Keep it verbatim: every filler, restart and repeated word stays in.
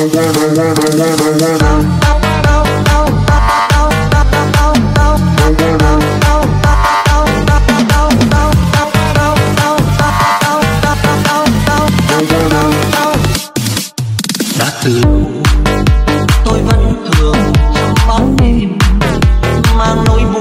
Đã từ lâu tôi vẫn thường trong bóng đêm mang nỗi buồn